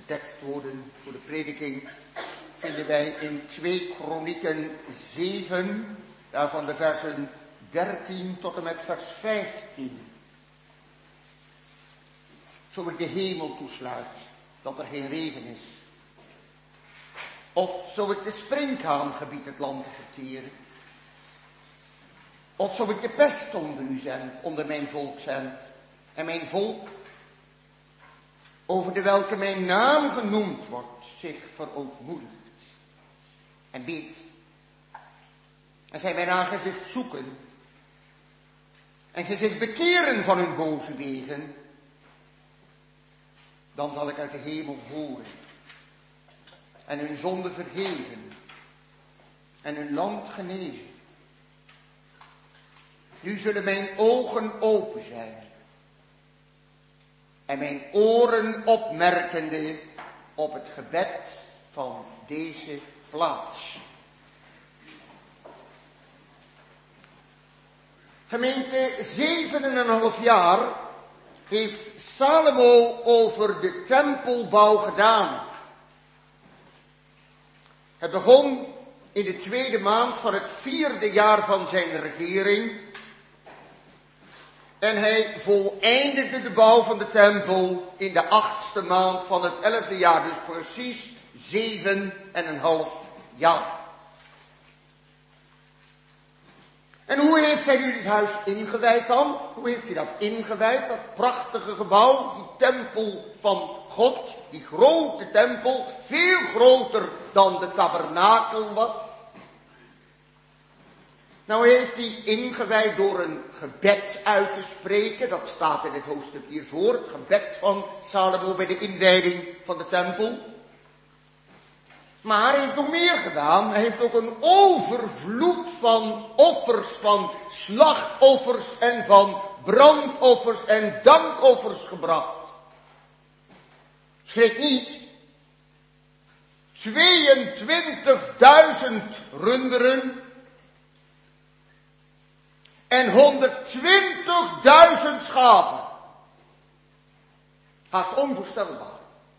tekstwoorden voor de prediking vinden wij in 2 Kronieken 7, daarvan de versen 13 tot en met vers 15. Zo ik de hemel toesluit, dat er geen regen is. Of zo ik de sprinkhaan gebied het land te verteren. Of zo ik de pest onder u zend, onder mijn volk zend. En mijn volk, over de welke mijn naam genoemd wordt, zich verootmoedigt. En bidt. En zij mijn aangezicht zoeken. En ze zich bekeren van hun boze wegen. Dan zal ik uit de hemel horen. En hun zonde vergeven. En hun land genezen. Nu zullen mijn ogen open zijn. En mijn oren opmerkende op het gebed van deze plaats. Gemeente, 7,5 jaar heeft Salomo over de tempelbouw gedaan. Het begon in de 2e maand van het 4e jaar van zijn regering. En hij voleindigde de bouw van de tempel in de 8e maand van het 11e jaar. Dus precies 7,5 jaar. En hoe heeft hij nu dit huis ingewijd dan? Hoe heeft hij dat ingewijd? Dat prachtige gebouw, die tempel van God, die grote tempel, veel groter dan de tabernakel was. Nou heeft hij ingewijd door een gebed uit te spreken, dat staat in het hoofdstuk hiervoor, het gebed van Salomo bij de inwijding van de tempel. Maar hij heeft nog meer gedaan. Hij heeft ook een overvloed van offers, van slachtoffers en van brandoffers en dankoffers gebracht. Schrik niet. 22.000 runderen en 120.000 schapen. Haast onvoorstelbaar.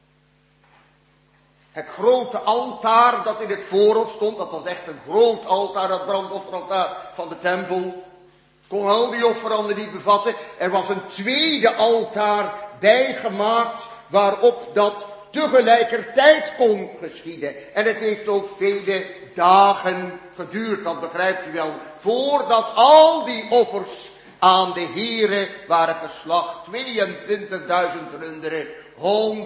Het grote altaar dat in het voorhof stond, dat was echt een groot altaar, dat brandofferaltaar van de tempel. Kon al die offeranden niet bevatten. Er was een tweede altaar bijgemaakt waarop dat tegelijkertijd kon geschieden. En het heeft ook vele dagen geduurd, dat begrijpt u wel, voordat al die offers aan de Here waren geslacht. 22.000 runderen, 120.000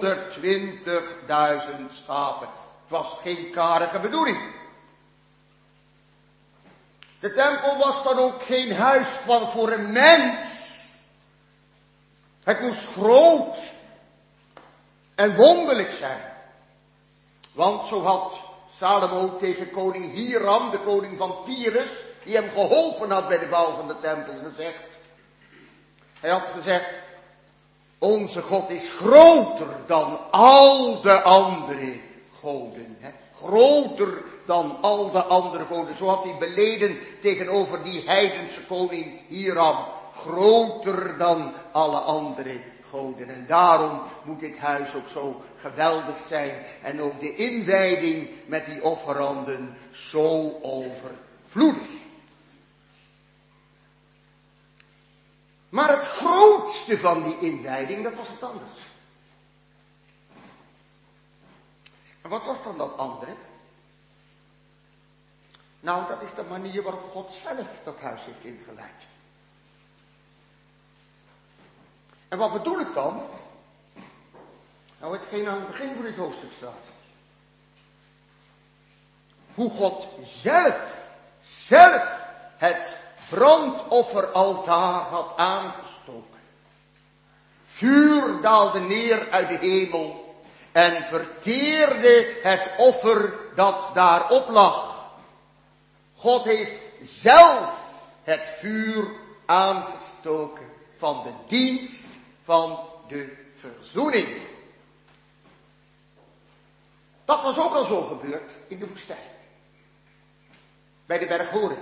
schapen. Het was geen karige bedoeling. De tempel was dan ook geen huis voor een mens. Het moest groot en wonderlijk zijn. Want zo had Salomo tegen koning Hiram, de koning van Tyrus, die hem geholpen had bij de bouw van de tempel, gezegd. Hij had gezegd, onze God is groter dan al de andere goden. Hè? Groter dan al de andere goden. Zo had hij beleden tegenover die heidense koning Hiram. Groter dan alle andere goden. En daarom moet dit huis ook zo geweldig zijn. En ook de inwijding met die offeranden zo overvloedig. Maar het grootste van die inwijding, dat was wat anders. En wat was dan dat andere? Nou, dat is de manier waarop God zelf dat huis heeft ingewijd. En wat bedoel ik dan? Nou, hetgeen aan het begin van dit hoofdstuk staat. Hoe God zelf het brandofferaltaar had aangestoken. Vuur daalde neer uit de hemel en verteerde het offer dat daarop lag. God heeft zelf het vuur aangestoken van de dienst van de verzoening. Dat was ook al zo gebeurd in de woestijn. Bij de berg Horeb.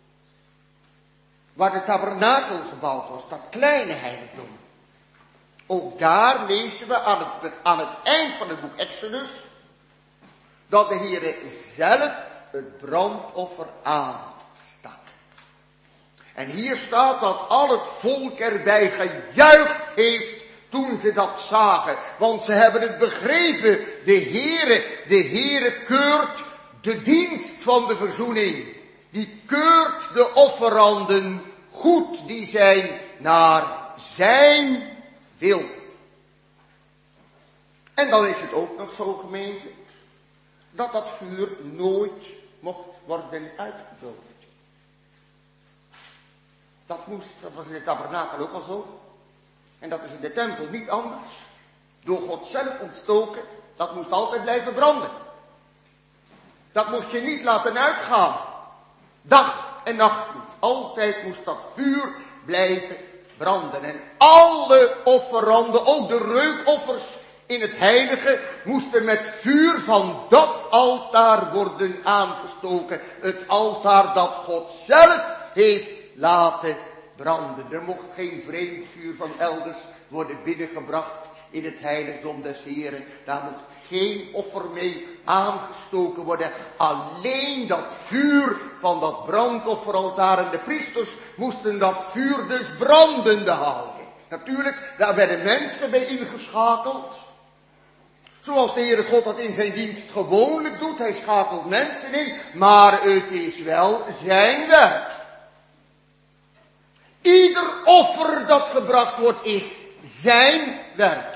Waar de tabernakel gebouwd was, dat kleine heiligdom. Ook daar lezen we aan het eind van het boek Exodus, dat de Heere zelf het brandoffer aanstak. En hier staat dat al het volk erbij gejuicht heeft toen ze dat zagen. Want ze hebben het begrepen. De Heere keurt de dienst van de verzoening. Die keurt de offeranden goed. Die zijn naar zijn wil. En dan is het ook nog zo, gemeente, dat dat vuur nooit mocht worden uitgedoofd. Dat was in de tabernakel ook al zo. En dat is in de tempel niet anders. Door God zelf ontstoken, dat moest altijd blijven branden. Dat mocht je niet laten uitgaan. Dag en nacht niet. Altijd moest dat vuur blijven branden. En alle offeranden, ook de reukoffers in het heilige, moesten met vuur van dat altaar worden aangestoken. Het altaar dat God zelf heeft laten branden. Er mocht geen vreemd vuur van elders worden binnengebracht in het heiligdom des Heren. Daar mocht geen offer mee aangestoken worden. Alleen dat vuur van dat brandofferaltaar en de priesters moesten dat vuur dus brandende houden. Natuurlijk, daar werden mensen bij ingeschakeld. Zoals de Heere God dat in zijn dienst gewoonlijk doet. Hij schakelt mensen in, maar het is wel zijn werk. Ieder offer dat gebracht wordt is zijn werk.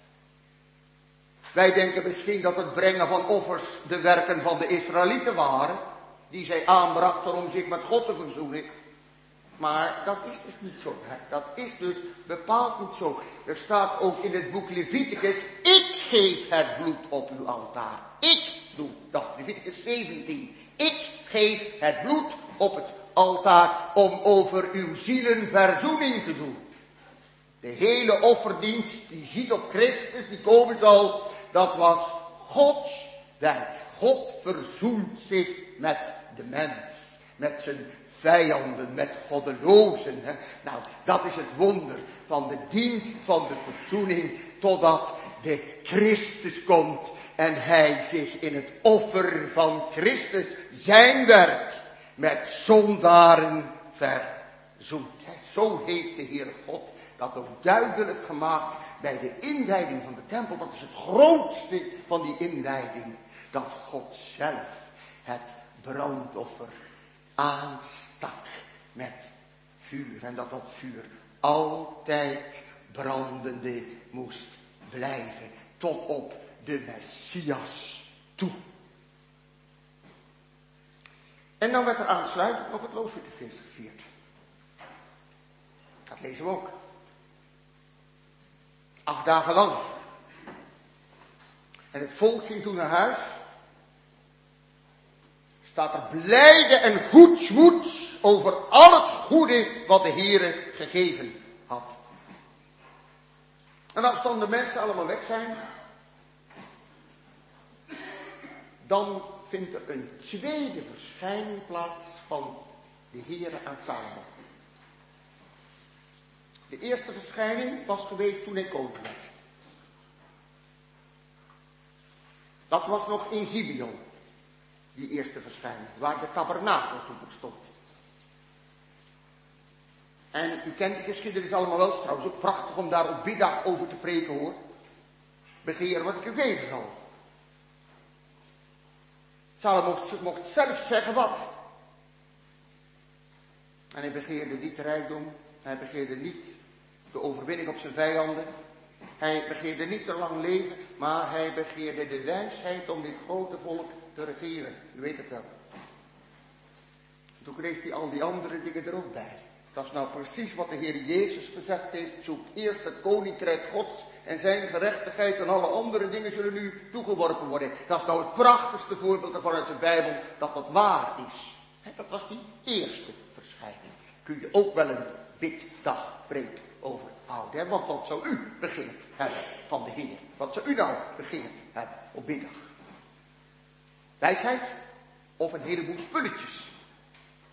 Wij denken misschien dat het brengen van offers de werken van de Israëlieten waren, die zij aanbrachten om zich met God te verzoenen. Maar dat is dus niet zo. Dat is dus bepaald niet zo. Er staat ook in het boek Leviticus, ik geef het bloed op uw altaar. Ik doe dat. Leviticus 17. Ik geef het bloed op het altaar om over uw zielen verzoening te doen. De hele offerdienst die ziet op Christus, die komen zal, dat was Gods werk. God verzoent zich met de mens, met zijn vijanden, met goddelozen. Nou, dat is het wonder van de dienst van de verzoening, totdat de Christus komt en hij zich in het offer van Christus, zijn werk, met zondaren verzoent. Zo heeft de Heer God dat ook duidelijk gemaakt bij de inwijding van de tempel. Dat is het grootste van die inwijding. Dat God zelf het brandoffer aanstak met vuur. En dat dat vuur altijd brandende moest blijven. Tot op de Messias toe. En dan werd er aansluitend nog het loofhuttenfeest gevierd. Dat lezen we ook. 8 dagen lang. En het volk ging toen naar huis. Staat er blijde en goedsmoeds over al het goede wat de Heere gegeven had. En als dan de mensen allemaal weg zijn, dan vindt er een tweede verschijning plaats van de Heere aan Salomo. De eerste verschijning was geweest toen hij koning werd. Dat was nog in Gibeon, die eerste verschijning, waar de tabernakel toen stond. En u kent de geschiedenis allemaal wel, trouwens ook prachtig om daar op biddag over te preken hoor. Begeer wat ik u geven zal. Salomo mocht zelf zeggen wat. En hij begeerde niet de rijkdom, hij begeerde niet de overwinning op zijn vijanden. Hij begeerde niet te lang leven, maar hij begeerde de wijsheid om dit grote volk te regeren. U weet het wel. Toen kreeg hij al die andere dingen er ook bij. Dat is nou precies wat de Heer Jezus gezegd heeft. Zoek eerst het koninkrijk Gods en zijn gerechtigheid en alle andere dingen zullen u toegeworpen worden. Dat is nou het prachtigste voorbeeld ervan uit de Bijbel, dat dat waar is. Dat was die eerste verschijning. Kun je ook wel een biddag-preek over houden. Want wat zou u begeerd hebben van de Heer? Wat zou u nou begeerd hebben op biddag? Wijsheid of een heleboel spulletjes?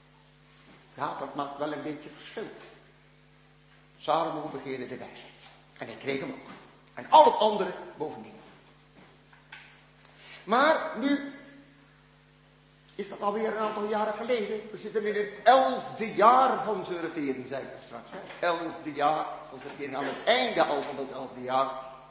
Ja, dat maakt wel een beetje verschil. Salomo begeerde de wijsheid. En hij kreeg hem ook. En al het andere bovendien. Maar nu is dat alweer een aantal jaren geleden. We zitten in het 11e jaar van zijn regering, zei ik er straks. 11e jaar van zijn regering, aan het einde al van het 11e jaar.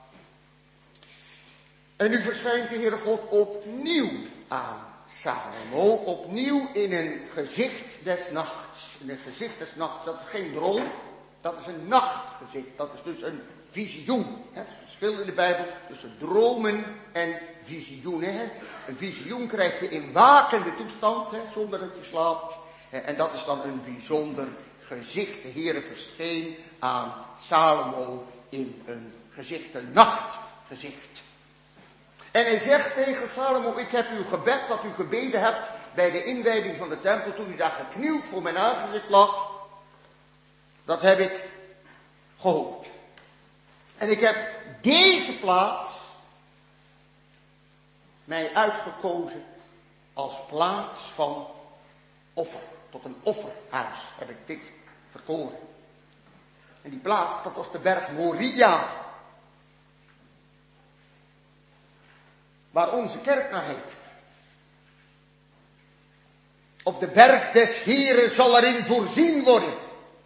En nu verschijnt de Heere God opnieuw aan Salomo. Opnieuw in een gezicht des nachts. In een gezicht des nachts, dat is geen droom. Dat is een nachtgezicht. Dat is dus een visioen. Het verschil in de Bijbel tussen dromen en visioenen. Een visioen krijg je in wakende toestand, zonder dat je slaapt. En dat is dan een bijzonder gezicht. De Heere verscheen aan Salomo in een gezicht, een nachtgezicht. En hij zegt tegen Salomo, ik heb uw gebed dat u gebeden hebt bij de inwijding van de tempel, toen u daar geknield voor mijn aangezicht lag. Dat heb ik gehoord. En ik heb deze plaats mij uitgekozen als plaats van offer. Tot een offerhuis heb ik dit verkoren. En die plaats, dat was de berg Moria. Waar onze kerk naar heet. Op de berg des Heren zal erin voorzien worden.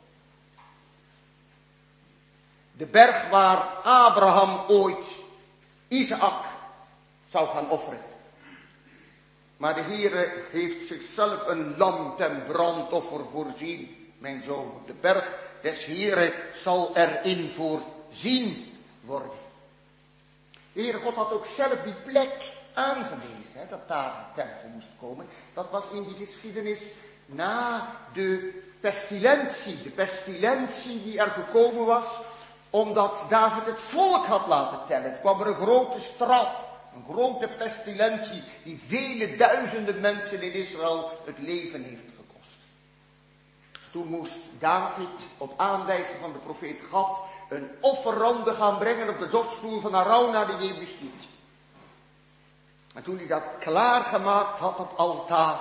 De berg waar Abraham ooit Isaac zou gaan offeren. Maar de Heere heeft zichzelf een lam ten brandoffer voorzien, mijn zoon. Op de berg des Heren zal erin voorzien worden. De Heere God had ook zelf die plek aangewezen, dat daar een tempel moest komen. Dat was in die geschiedenis na de pestilentie. De pestilentie die er gekomen was, omdat David het volk had laten tellen. Het kwam er een grote straf, een grote pestilentie, die vele duizenden mensen in Israël het leven heeft gekost. Toen moest David op aanwijzing van de profeet Gad een offerande gaan brengen op de dorsvloer van Arauna de Jebusiet. En toen hij dat klaargemaakt had, dat altaar,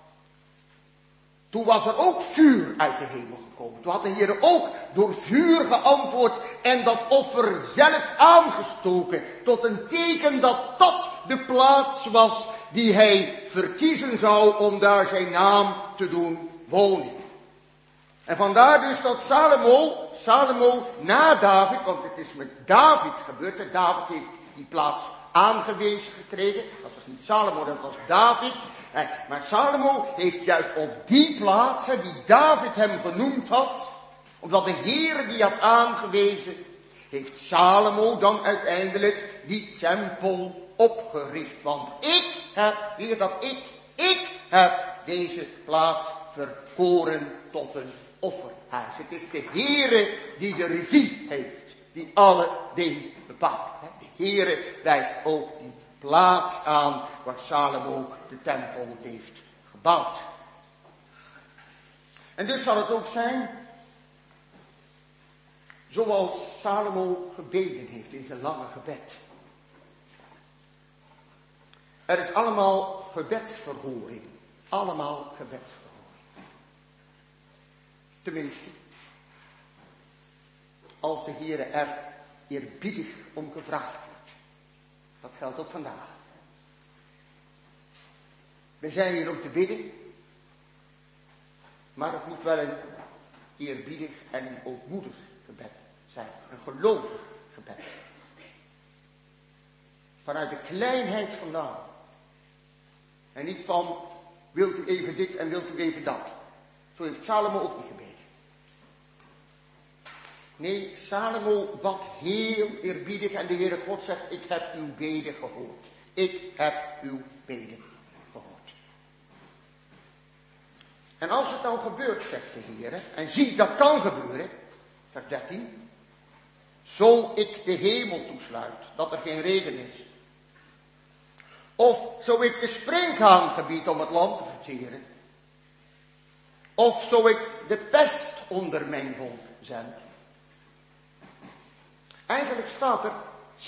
toen was er ook vuur uit de hemel gekomen. Toen had de Heer ook door vuur geantwoord en dat offer zelf aangestoken. Tot een teken dat dat de plaats was die hij verkiezen zou om daar zijn naam te doen wonen. En vandaar dus dat Salomo na David, want het is met David gebeurd. En David heeft die plaats aangewezen gekregen. Dat was niet Salomo, dat was David. Maar Salomo heeft juist op die plaats, die David hem genoemd had, omdat de Heer die had aangewezen, heeft Salomo dan uiteindelijk die tempel opgericht. Want ik heb deze plaats verkoren tot een offerhuis. Het is de Heere die de regie heeft, die alle dingen bepaalt. De Heere wijst ook die plaats aan waar Salomo de tempel heeft gebouwd. En dus zal het ook zijn, zoals Salomo gebeden heeft in zijn lange gebed. Er is allemaal gebedsverhoring. Allemaal gebedsverhoring. Tenminste, als de Heere er eerbiedig om gevraagd wordt. Dat geldt ook vandaag. We zijn hier om te bidden, maar het moet wel een eerbiedig en een ootmoedig gebed zijn. Een gelovig gebed. Vanuit de kleinheid vandaan. En niet van, wilt u even dit en wilt u even dat. Zo heeft Salomo ook niet gebeden. Nee, Salomo bad heel eerbiedig en de Heere God zegt, ik heb uw beden gehoord. Ik heb uw beden gehoord. En als het nou gebeurt, zegt de Heere, en zie, dat kan gebeuren, vers 13, zo ik de hemel toesluit, dat er geen regen is. Of zo ik de sprinkhaan gebied om het land te verteren. Of zo ik de pest onder mijn volk zend. Eigenlijk staat er,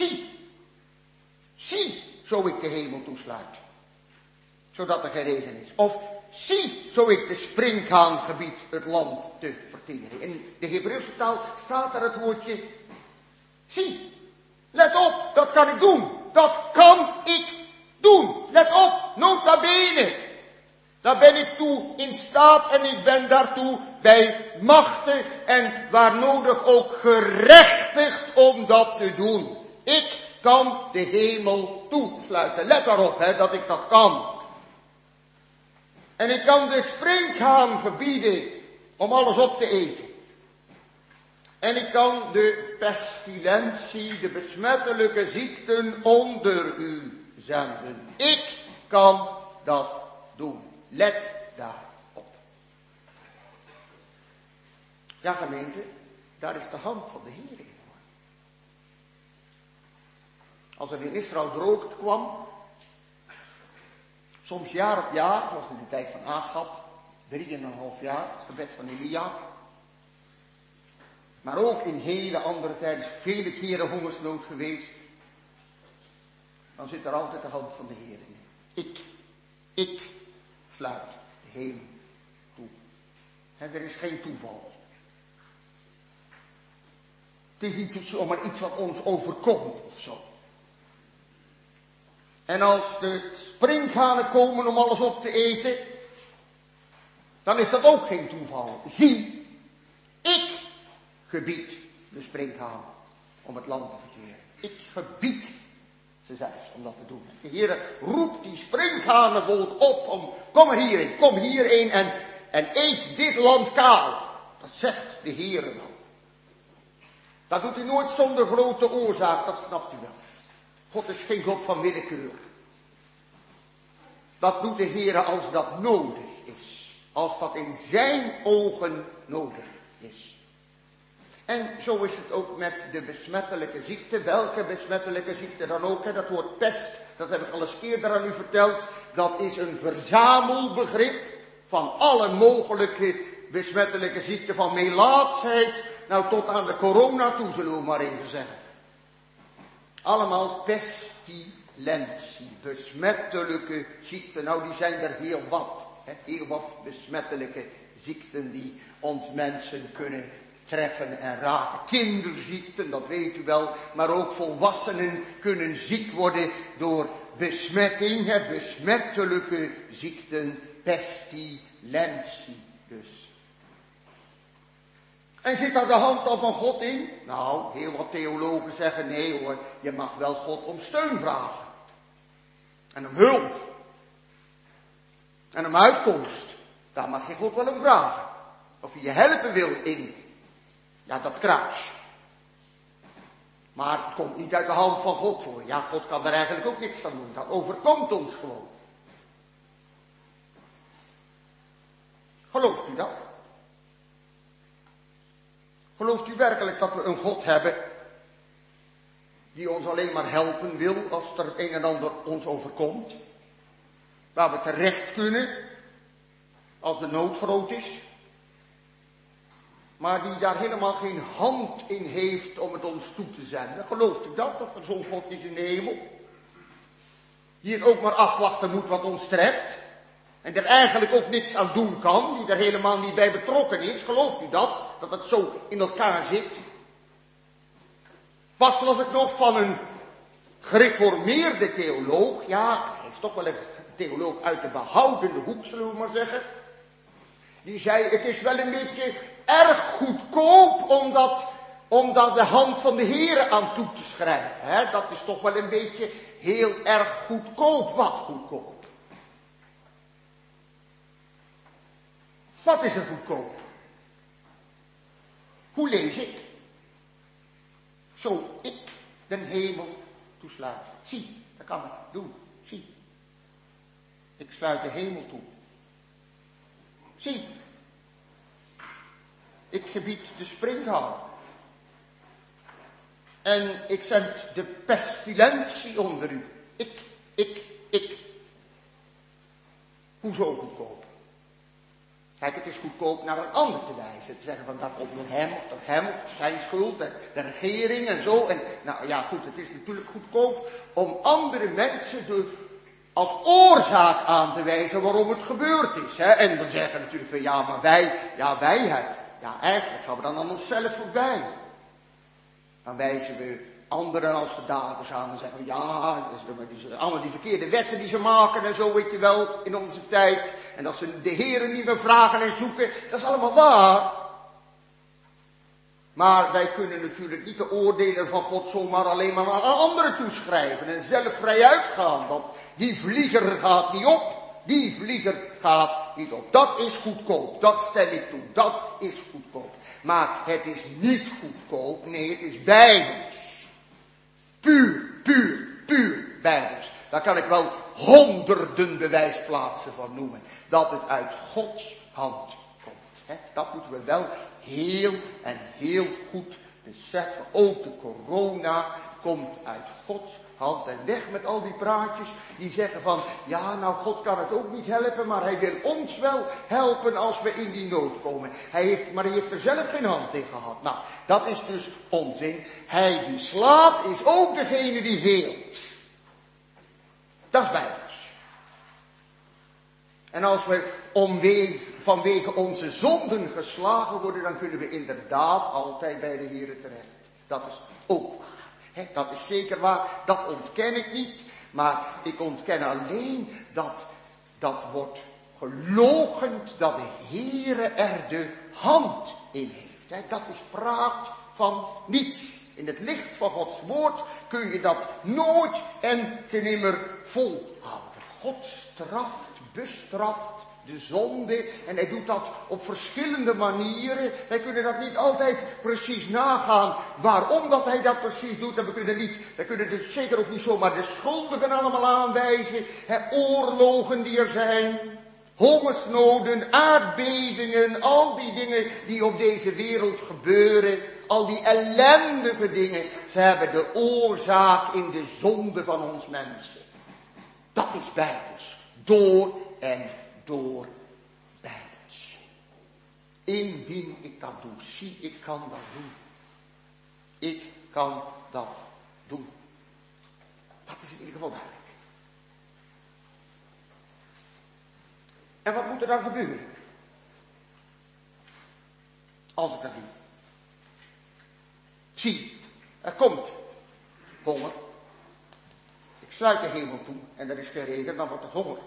zie, zo ik de hemel toesluit, zodat er geen regen is. Of zie, zo ik de sprinkhaan gebied het land te verteren. In de Hebreeuwse taal staat er het woordje Zie, let op, dat kan ik doen. Dat kan ik doen. Let op, nota bene. Daar ben ik toe in staat en ik ben daartoe bij machten en waar nodig ook gerechtigd om dat te doen. Ik kan de hemel toesluiten. Let daarop, dat ik dat kan. En ik kan de sprinkhaan verbieden om alles op te eten. En ik kan de pestilentie, de besmettelijke ziekten onder u zenden. Ik kan dat doen. Let daarop. Ja, gemeente, daar is de hand van de Heer in. Als er in Israël droogte kwam, soms jaar op jaar, zoals in de tijd van Agab, 3,5 jaar, het gebed van Elia. Maar ook in hele andere tijden is vele keren hongersnood geweest. Dan zit er altijd de hand van de Heer in. Ik sluit de hemel toe. En er is geen toeval. Het is niet zomaar iets wat ons overkomt of zo. En als de sprinkhanen komen om alles op te eten, dan is dat ook geen toeval. Zie, ik gebied de sprinkhaan om het land te verkeren. Ik gebied ze zelfs om dat te doen. De Heer roept die sprinkhanenwolk op om, kom hierin en eet dit land kaal. Dat zegt de Heer dan. Dat doet hij nooit zonder grote oorzaak, dat snapt u wel. God is geen God van willekeur. Dat doet de Heer als dat nodig is. Als dat in zijn ogen nodig is. En zo is het ook met de besmettelijke ziekte. Welke besmettelijke ziekte dan ook. Dat woord pest, dat heb ik al eens eerder aan u verteld. Dat is een verzamelbegrip van alle mogelijke besmettelijke ziekten. Van melaatsheid, nou tot aan de corona toe, zullen we maar even zeggen. Allemaal pestilentie, besmettelijke ziekten. Nou, die zijn er heel wat. Heel wat besmettelijke ziekten die ons mensen kunnen treffen en raken. Kinderziekten, dat weet u wel. Maar ook volwassenen kunnen ziek worden door besmetting. Besmettelijke ziekten, pestilentie dus. En zit daar de hand dan van God in? Nou, heel wat theologen zeggen nee hoor, je mag wel God om steun vragen. En om hulp. En om uitkomst. Daar mag je God wel om vragen. Of hij je helpen wil in, ja, dat kruis. Maar het komt niet uit de hand van God voor. Ja, God kan er eigenlijk ook niks aan doen. Dat overkomt ons gewoon. Gelooft u dat? Gelooft u werkelijk dat we een God hebben die ons alleen maar helpen wil als er het een en ander ons overkomt? Waar we terecht kunnen als de nood groot is? Maar die daar helemaal geen hand in heeft om het ons toe te zenden. Gelooft u dat er zo'n God is in de hemel? Die het ook maar afwachten moet wat ons treft. En er eigenlijk ook niks aan doen kan. Die er helemaal niet bij betrokken is. Gelooft u dat? Dat het zo in elkaar zit? Pas was ik nog van een gereformeerde theoloog. Ja, hij is toch wel een theoloog uit de behoudende hoek, zullen we maar zeggen. Die zei, het is wel een beetje erg goedkoop om daar de hand van de Heere aan toe te schrijven. Hè? Dat is toch wel een beetje heel erg goedkoop. Wat goedkoop? Wat is er goedkoop? Hoe lees ik? Zo ik den hemel toesluit. Zie, dat kan ik doen. Zie. Ik sluit de hemel toe. Zie. Ik gebied de sprinkhaan. En ik zend de pestilentie onder u. Ik. Hoezo goedkoop? Kijk, het is goedkoop naar een ander te wijzen. Te zeggen van dat komt door hem of zijn schuld, de regering en zo. En nou ja goed, het is natuurlijk goedkoop om andere mensen als oorzaak aan te wijzen waarom het gebeurd is. Hè? En dan zeggen natuurlijk van ja, wij hebben. Ja, eigenlijk gaan we dan aan onszelf voorbij. Dan wijzen we anderen als de daders aan en zeggen, ja, allemaal die verkeerde wetten die ze maken en zo, weet je wel, in onze tijd. En dat ze de Heeren niet meer vragen en zoeken, dat is allemaal waar. Maar wij kunnen natuurlijk niet de oordelen van God zomaar alleen maar aan anderen toeschrijven en zelf vrij uitgaan. Dat die vlieger gaat niet op, die vlieger gaat niet op. Dat is goedkoop, dat stem ik toe, dat is goedkoop. Maar het is niet goedkoop, nee, het is bijbels. Puur bijbels. Daar kan ik wel honderden bewijsplaatsen van noemen. Dat het uit Gods hand komt. Hè? Dat moeten we wel heel goed beseffen. Ook de corona komt uit Gods hand. En weg met al die praatjes die zeggen van, ja, nou, God kan het ook niet helpen, maar hij wil ons wel helpen als we in die nood komen. Maar hij heeft er zelf geen hand in gehad. Nou, dat is dus onzin. Hij die slaat is ook degene die heelt. Dat is bijbels. En als we vanwege onze zonden geslagen worden, dan kunnen we inderdaad altijd bij de Heere terecht. Dat is ook waar. Dat is zeker waar, dat ontken ik niet, maar ik ontken alleen dat wordt geloochend dat de Heere er de hand in heeft. Dat is praat van niets. In het licht van Gods woord kun je dat nooit en ten nimmer volhouden. God straft, bestraft de zonde en hij doet dat op verschillende manieren. Wij kunnen dat niet altijd precies nagaan waarom dat hij dat precies doet. En we kunnen dus zeker ook niet zomaar de schuldigen allemaal aanwijzen. Oorlogen die er zijn, hongersnoden, aardbevingen, al die dingen die op deze wereld gebeuren. Al die ellendige dingen, ze hebben de oorzaak in de zonde van ons mensen. Dat is bijbels. Door en door bijbels. Indien ik dat doe, zie, ik kan dat doen. Ik kan dat doen. Dat is in ieder geval duidelijk. En wat moet er dan gebeuren? Als ik dat doe. Zie, er komt honger. Ik sluit de hemel toe en er is geen regen, dan wordt het honger.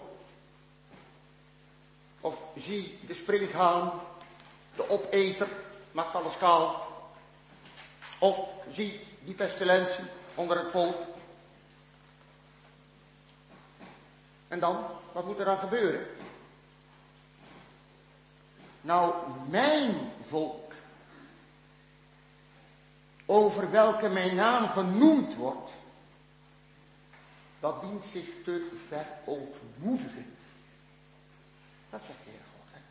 Of zie de sprinkhaan, de opeter, maakt alles kaal. Of zie die pestilentie onder het volk. En dan, wat moet er dan gebeuren? Nou, mijn volk, over welke mijn naam genoemd wordt, dat dient zich te verootmoedigen. Dat zegt de Heer God. Hè?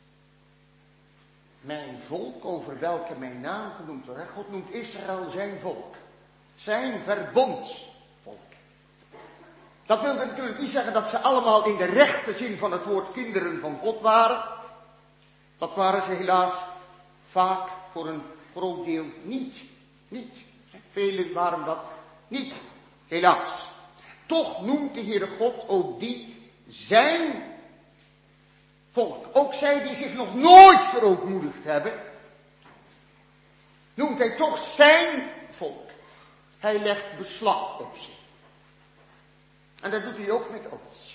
Mijn volk, over welke mijn naam genoemd wordt. God noemt Israël zijn volk. Zijn verbondsvolk. Dat wil natuurlijk niet zeggen dat ze allemaal in de rechte zin van het woord kinderen van God waren. Dat waren ze helaas vaak voor een groot deel niet. Velen waren dat niet, helaas. Toch noemt de Heere God ook die zijn volk. Ook zij die zich nog nooit verootmoedigd hebben, noemt hij toch zijn volk. Hij legt beslag op ze. En dat doet hij ook met ons.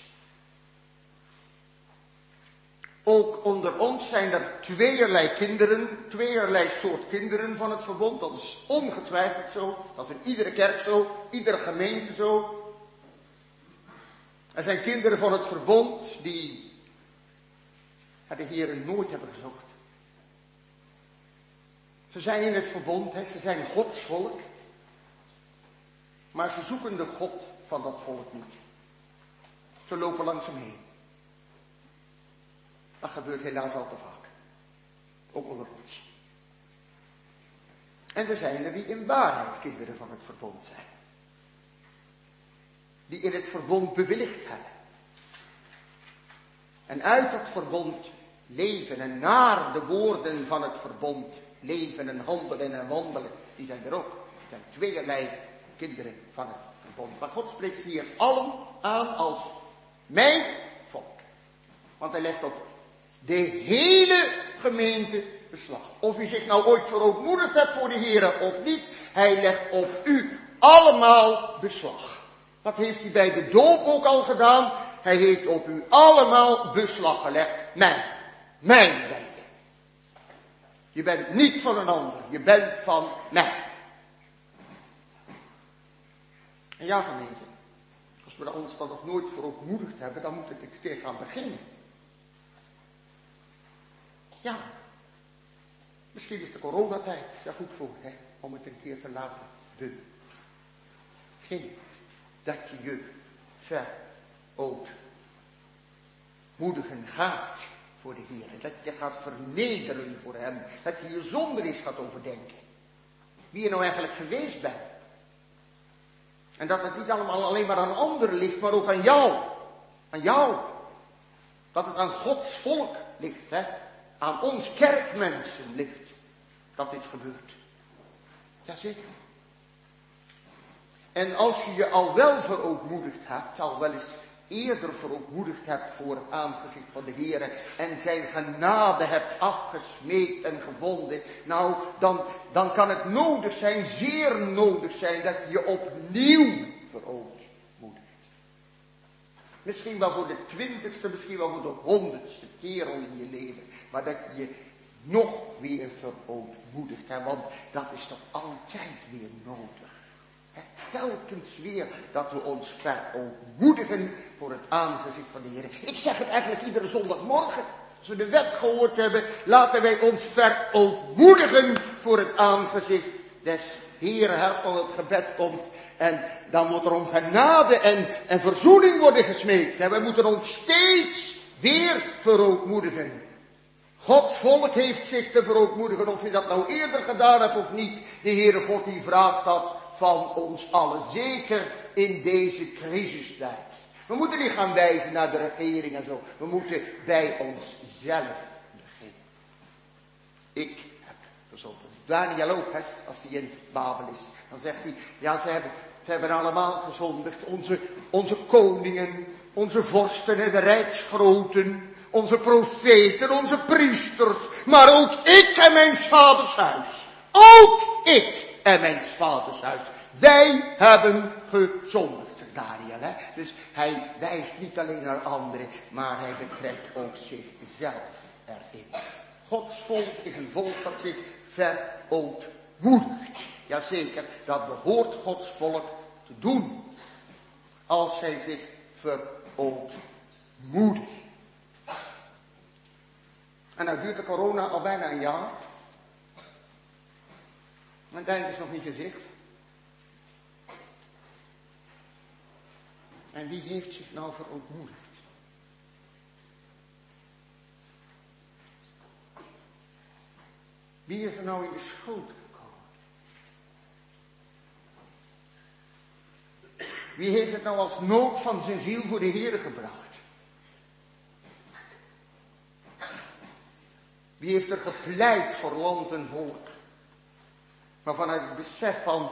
Ook onder ons zijn er tweeërlei soort kinderen van het verbond. Dat is ongetwijfeld zo. Dat is in iedere kerk zo, iedere gemeente zo. Er zijn kinderen van het verbond die de Heere nooit hebben gezocht. Ze zijn in het verbond, ze zijn Gods volk. Maar ze zoeken de God van dat volk niet. Ze lopen langs hem heen. Dat gebeurt helaas al te vaak. Ook onder ons. En er zijn er die in waarheid kinderen van het verbond zijn. Die in het verbond bewilligd hebben. En uit dat verbond leven en naar de woorden van het verbond leven en handelen en wandelen. Die zijn er ook. Er zijn tweeërlei kinderen van het verbond. Maar God spreekt ze hier allen aan als mijn volk. Want hij legt op de hele gemeente beslag. Of u zich nou ooit verootmoedigd hebt voor de Heere of niet, hij legt op u allemaal beslag. Dat heeft hij bij de doop ook al gedaan. Hij heeft op u allemaal beslag gelegd. Mijn ben je. Je bent niet van een ander, je bent van mij. En ja, gemeente, als we ons dan nog nooit verootmoedigd hebben, dan moet ik een keer gaan beginnen. Ja, misschien is de coronatijd daar goed voor, om het een keer te laten beginnen. Dat je je verootmoedigen gaat voor de Heer. Dat je gaat vernederen voor hem. Dat je je zonde eens gaat overdenken. Wie je nou eigenlijk geweest bent. En dat het niet allemaal alleen maar aan anderen ligt, maar ook aan jou. Aan jou. Dat het aan Gods volk ligt, aan ons kerkmensen ligt. Dat dit gebeurt. Jazeker. En als je je al wel verootmoedigd hebt, al wel eens eerder verootmoedigd hebt voor het aangezicht van de Heere en zijn genade hebt afgesmeekt en gevonden, nou, dan kan het nodig zijn, zeer nodig zijn, dat je je opnieuw verootmoedigt. Misschien wel voor de 20ste, misschien wel voor de 100ste keer al in je leven, maar dat je je nog weer verootmoedigt, want dat is toch altijd weer nodig. Telkens weer dat we ons verootmoedigen voor het aangezicht van de Heer. Ik zeg het eigenlijk iedere zondagmorgen. Als we de wet gehoord hebben, laten wij ons verootmoedigen voor het aangezicht des Heeren. Als dan het gebed komt en dan moet er om genade en verzoening worden gesmeekt. En wij moeten ons steeds weer verootmoedigen. Gods volk heeft zich te verootmoedigen, of je dat nou eerder gedaan hebt of niet. De Heere God die vraagt dat van ons allen, zeker in deze crisistijd. We moeten niet gaan wijzen naar de regering en zo. We moeten bij onszelf beginnen. Ik heb gezond. Daniel ook, als hij in Babel is. Dan zegt hij, ja, ze hebben allemaal gezondigd. Onze koningen, onze vorsten en de rijksgroten, onze profeten, onze priesters. Maar ook ik en mijn vaders huis. Ook ik en mijn vaders huis. Wij hebben gezondigd, zegt Daniel. Dus hij wijst niet alleen naar anderen, maar hij betrekt ook zichzelf erin. Gods volk is een volk dat zich verootmoedigt. Jazeker, dat behoort Gods volk te doen. Als zij zich verootmoedigen. En nou duurt de corona al bijna een jaar. En het einde is nog niet in zicht. En wie heeft zich nou verootmoedigd? Wie is er nou in de schuld gekomen? Wie heeft het nou als nood van zijn ziel voor de Heere gebracht? Wie heeft er gepleit voor land en volk? Maar vanuit het besef van,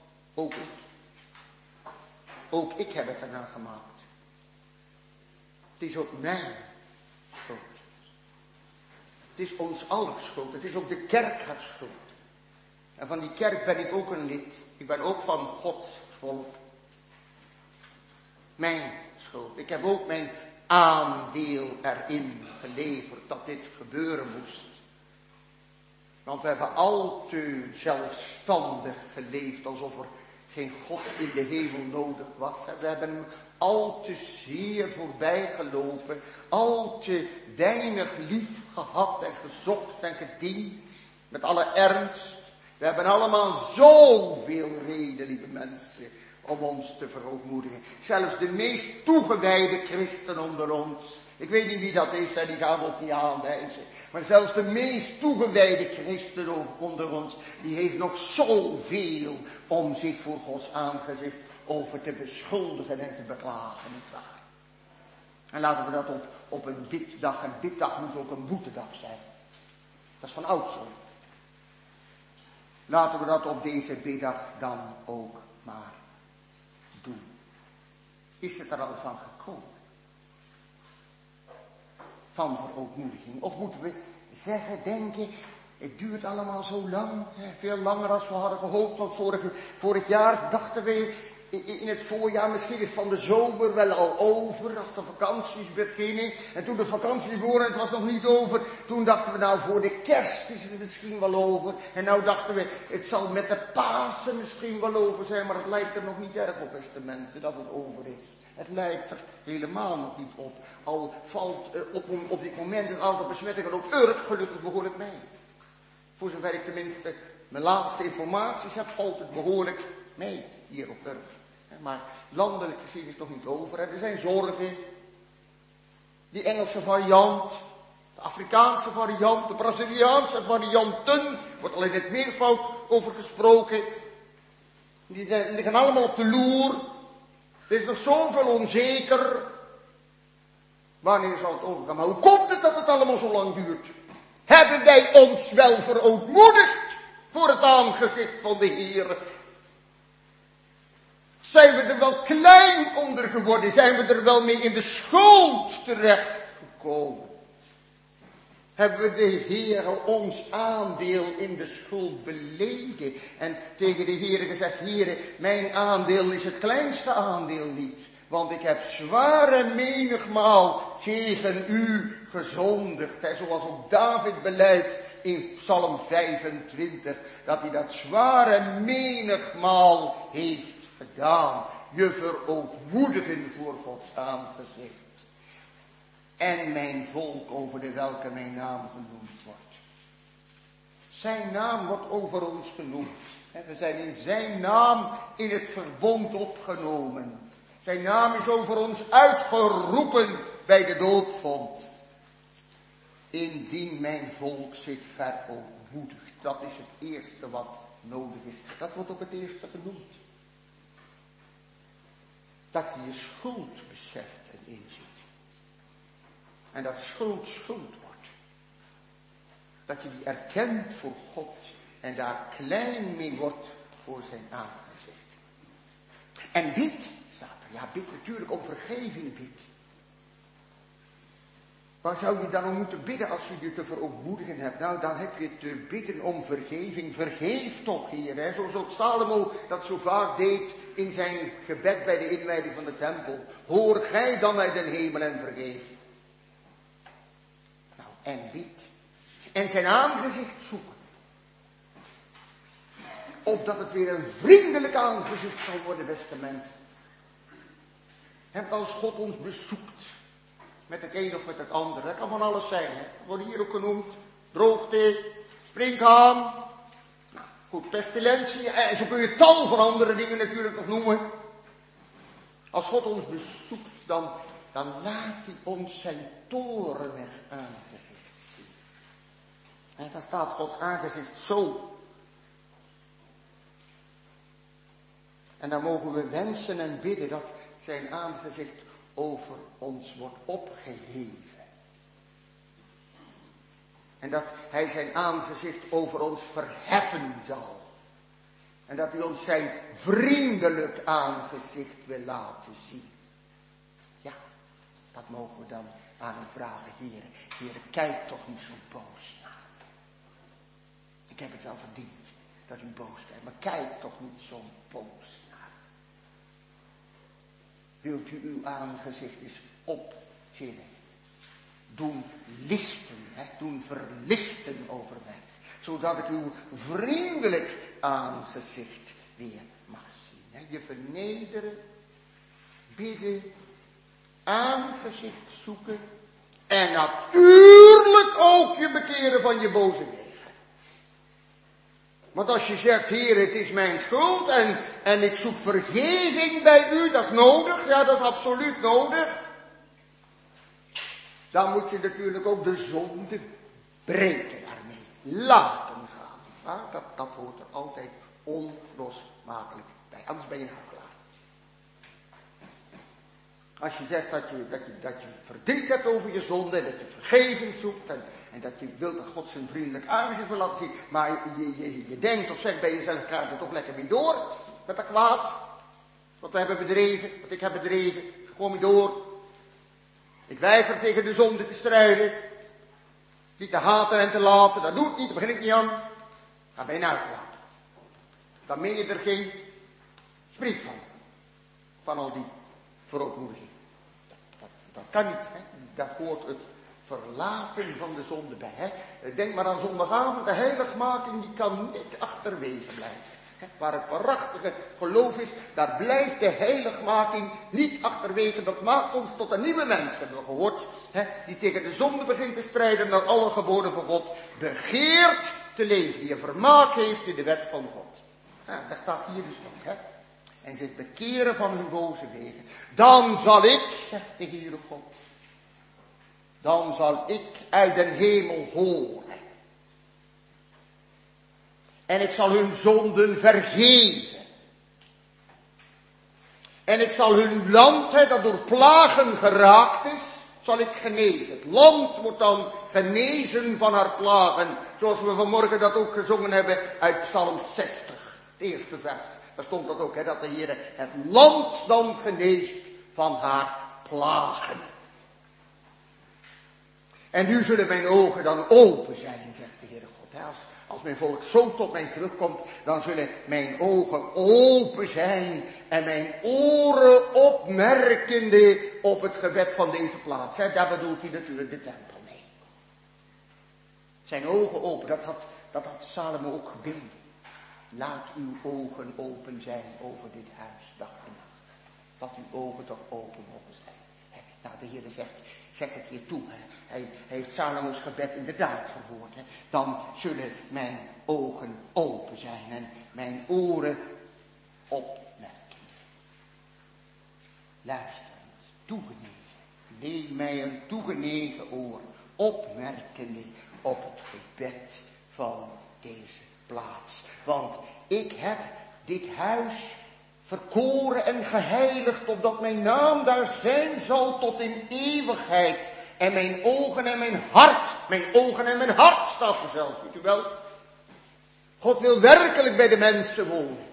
ook ik heb het ernaar gemaakt. Het is ook mijn schuld. Het is ons aller schuld. Het is ook de kerk haar schuld. En van die kerk ben ik ook een lid. Ik ben ook van Gods volk. Mijn schuld. Ik heb ook mijn aandeel erin geleverd dat dit gebeuren moest. Want we hebben al te zelfstandig geleefd, alsof er geen God in de hemel nodig was. We hebben hem al te zeer voorbij gelopen, al te weinig lief gehad en gezocht en gediend, met alle ernst. We hebben allemaal zoveel reden, lieve mensen, om ons te verootmoedigen. Zelfs de meest toegewijde christen onder ons. Ik weet niet wie dat is en die gaan we ook niet aanwijzen. Maar zelfs de meest toegewijde christen onder ons, die heeft nog zoveel om zich voor Gods aangezicht over te beschuldigen en te beklagen, nietwaar? En laten we dat op een biddag. Een biddag moet ook een boetedag zijn. Dat is van oudsher. Laten we dat op deze biddag dan ook maar doen. Is het er al van gekomen? Van verootmoediging? Of moeten we zeggen, denken, Het duurt allemaal zo lang, veel langer dan we hadden gehoopt. Want vorig jaar dachten we in het voorjaar, misschien is van de zomer wel al over, als de vakanties beginnen. En toen de vakanties begonnen, het was nog niet over. Toen dachten we, nou voor de kerst is het misschien wel over. En nou dachten we, het zal met de Pasen misschien wel over zijn. Maar het lijkt er nog niet erg op, beste mensen, dat het over is. Het lijkt er helemaal nog niet op. Al valt op dit moment het aantal besmettingen op Urk gelukkig behoorlijk mee. Voor zover ik tenminste mijn laatste informaties heb, valt het behoorlijk mee hier op Urk. Maar landelijk gezien is het nog niet over. Er zijn zorgen. Die Engelse variant, de Afrikaanse variant, de Braziliaanse varianten, wordt al in het meervoud over gesproken. Die liggen allemaal op de loer. Er is nog zoveel onzeker. Wanneer zal het overgaan? Maar hoe komt het dat het allemaal zo lang duurt? Hebben wij ons wel verootmoedigd voor het aangezicht van de Heer? Zijn we er wel klein onder geworden? Zijn we er wel mee in de schuld terechtgekomen? Hebben we de Heer ons aandeel in de schuld beleden? En tegen de Heer gezegd, Heer, mijn aandeel is het kleinste aandeel niet. Want ik heb zware menigmaal tegen u gezondigd. Zoals ook David beleidt in Psalm 25. Dat hij dat zware menigmaal heeft gedaan. Je verootmoedigen voor Gods aangezicht. En mijn volk over de welke mijn naam genoemd wordt. Zijn naam wordt over ons genoemd. We zijn in zijn naam in het verbond opgenomen. Zijn naam is over ons uitgeroepen bij de doopvond. Indien mijn volk zich verootmoedigt. Dat is het eerste wat nodig is. Dat wordt ook het eerste genoemd. Dat je je schuld beseft en inziet. En dat schuld wordt. Dat je die erkent voor God. En daar klein mee wordt voor zijn aangezicht. En bid, staat er. Ja, bid natuurlijk om vergeving, bid. Waar zou je dan om moeten bidden als je je te verootmoedigen hebt? Nou, dan heb je te bidden om vergeving. Vergeef toch, Heer. Hè? Zoals ook Salomo dat zo vaak deed in zijn gebed bij de inwijding van de tempel. Hoor gij dan uit den hemel en vergeef. Nou, en bid. En zijn aangezicht zoeken. Opdat het weer een vriendelijk aangezicht zal worden, beste mensen. En als God ons bezoekt. Met het een of met het ander. Dat kan van alles zijn. Hè. Dat wordt hier ook genoemd. Droogte, springhaan. Nou, goed, pestilentie. En zo kun je tal van andere dingen natuurlijk nog noemen. Als God ons bezoekt, dan laat hij ons zijn torenweg aangezicht zien. En dan staat Gods aangezicht zo. En dan mogen we wensen en bidden dat zijn aangezicht over ons wordt opgeheven. En dat hij zijn aangezicht over ons verheffen zal. En dat hij ons zijn vriendelijk aangezicht wil laten zien. Ja, dat mogen we dan aan hem vragen. Heer, kijk toch niet zo boos naar me. Ik heb het wel verdiend dat u boos bent, maar kijk toch niet zo boos. Wilt u uw aangezicht eens optillen? Doen lichten, doen verlichten over mij. Zodat ik uw vriendelijk aangezicht weer mag zien. Je vernederen, bidden, aangezicht zoeken. En natuurlijk ook je bekeren van je boze wegen. Want als je zegt, Heer, het is mijn schuld en ik zoek vergeving bij u, dat is nodig. Ja, dat is absoluut nodig. Dan moet je natuurlijk ook de zonde breken daarmee. Laten gaan. Ja, dat hoort er altijd onlosmakelijk bij. Anders ben je nou klaar. Als je zegt dat je verdriet hebt over je zonde en dat je vergeving zoekt en dat je wilt dat God zijn vriendelijk aangezicht wil laten zien. Maar je denkt of zegt bij jezelf, ga er toch lekker mee door met dat kwaad. Wat we hebben bedreven, wat ik heb bedreven. Gewoon mee door. Ik weiger tegen de zonde te strijden. Niet te haten en te laten, dat doet niet, daar begin ik niet aan. Maar ben je uitgelaten. Dan meen je er geen spreek van. Van al die verootmoediging. Dat kan niet, hè. Dat hoort het verlaten van de zonde bij, hè. Denk maar aan zondagavond, de heiligmaking, die kan niet achterwege blijven. Hè. Waar het waarachtige geloof is, daar blijft de heiligmaking niet achterwege. Dat maakt ons tot een nieuwe mens, hebben we gehoord, hè, die tegen de zonde begint te strijden, naar alle geboden van God begeert te leven, die een vermaak heeft in de wet van God. Ja, dat staat hier dus ook, hè. En zich bekeren van hun boze wegen. Dan zal ik, zegt de Heere God, dan zal ik uit den hemel horen. En ik zal hun zonden vergeven. En ik zal hun land, dat door plagen geraakt is, zal ik genezen. Het land wordt dan genezen van haar plagen. Zoals we vanmorgen dat ook gezongen hebben uit Psalm 60, het eerste vers. Daar stond dat ook, dat de Heer het land dan geneest van haar plagen. En nu zullen mijn ogen dan open zijn, zegt de Heere God. Als mijn volk zo tot mij terugkomt, dan zullen mijn ogen open zijn en mijn oren opmerkende op het gebed van deze plaats. Daar bedoelt hij natuurlijk de tempel mee. Zijn ogen open, dat had Salomo ook gebeden. Laat uw ogen open zijn over dit huis, dag en nacht. Dat uw ogen toch open mogen zijn. Nou, de Heer zegt, zeg het hier toe. Hij heeft Salomo's gebed inderdaad verhoord. Dan zullen mijn ogen open zijn en mijn oren opmerken. Luisterend, toegenegen. Neem mij een toegenegen oor, opmerkende op het gebed van deze plaats. Want ik heb dit huis verkoren en geheiligd, opdat mijn naam daar zijn zal tot in eeuwigheid. En mijn ogen en mijn hart staat er zelfs, weet u wel. God wil werkelijk bij de mensen wonen.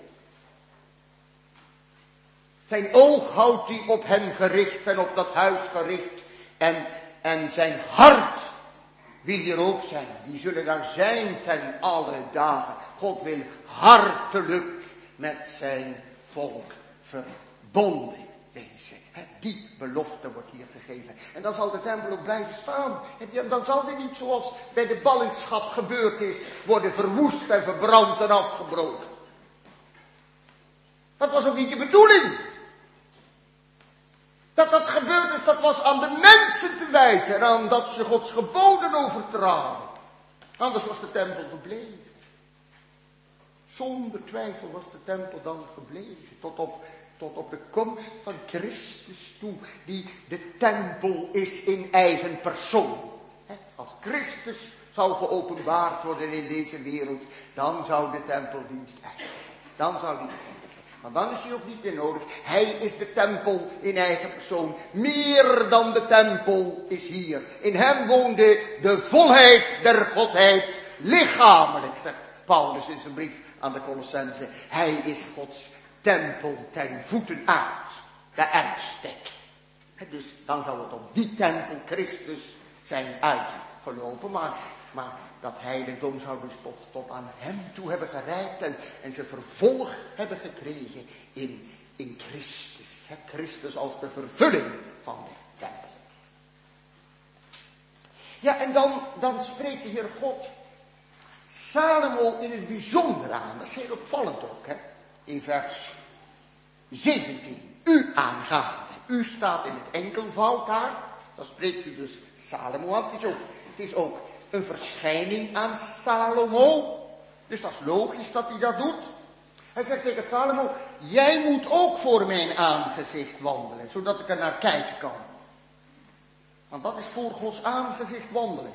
Zijn oog houdt hij op hen gericht en op dat huis gericht. En zijn hart wil hier ook zijn. Die zullen daar zijn ten alle dagen. God wil hartelijk met zijn volk verbonden wezen. Die belofte wordt hier gegeven. En dan zal de tempel ook blijven staan. En dan zal dit niet zoals bij de ballingschap gebeurd is, worden verwoest en verbrand en afgebroken. Dat was ook niet de bedoeling. Dat gebeurd is, dat was aan de mensen te wijten. En aan dat ze Gods geboden overtraden. Anders was de tempel gebleven. Zonder twijfel was de tempel dan gebleven. Tot op de komst van Christus toe. Die de tempel is in eigen persoon. Als Christus zou geopenbaard worden in deze wereld. Dan zou de tempeldienst eindigen. Dan zou die eindigen. Maar dan is hij ook niet meer nodig. Hij is de tempel in eigen persoon. Meer dan de tempel is hier. In hem woonde de volheid der Godheid lichamelijk, zegt Paulus in zijn brief aan de Colossenzen. Hij is Gods tempel ten voeten uit. De uitstek. Dus dan zou het op die tempel Christus zijn uitgelopen. Maar dat heiligdom zou dus tot aan hem toe hebben gereikt en zijn vervolg hebben gekregen in Christus. Christus als de vervulling van de tempel. Ja, en dan spreekt de Heer God Salomo in het bijzonder aan. Dat is heel opvallend ook, in vers 17. U aangaande. U staat in het enkelvoud daar. Dan spreekt u dus Salomo aan. Het is ook een verschijning aan Salomo. Dus dat is logisch dat hij dat doet. Hij zegt tegen Salomo, jij moet ook voor mijn aangezicht wandelen, zodat ik er naar kijken kan. Want dat is voor Gods aangezicht wandelen.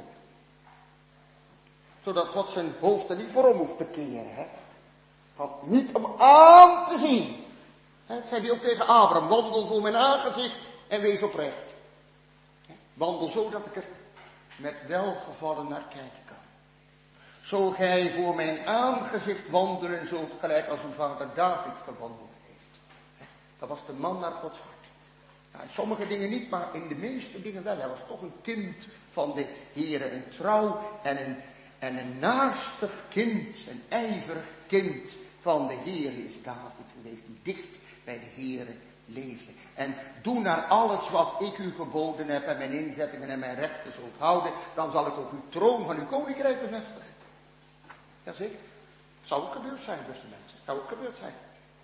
Zodat God zijn hoofd er niet voor om hoeft te keren. Want niet om aan te zien. Het zei hij ook tegen Abraham, wandel voor mijn aangezicht en wees oprecht. Wandel zo dat ik er met welgevallen naar kijken kan. Zo gij voor mijn aangezicht wandelen zult, gelijk als uw vader David gewandeld heeft. Dat was de man naar Gods hart. Ja, in sommige dingen niet, maar in de meeste dingen wel. Hij was toch een kind van de Heere, een trouw en een naastig kind, een ijverig kind van de Heere is David geweest, die dicht bij de Heere leefde. En doe naar alles wat ik u geboden heb en mijn inzettingen en mijn rechten zult houden, dan zal ik ook uw troon van uw koninkrijk bevestigen. Jazeker. Zou ook gebeurd zijn, beste mensen. Zou ook gebeurd zijn.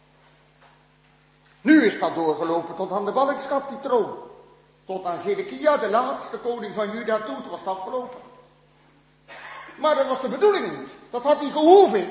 Nu is dat doorgelopen tot aan de ballingschap, die troon. Tot aan Zedekia, de laatste koning van Juda toe. Het was afgelopen. Maar dat was de bedoeling niet. Dat had niet gehoeven.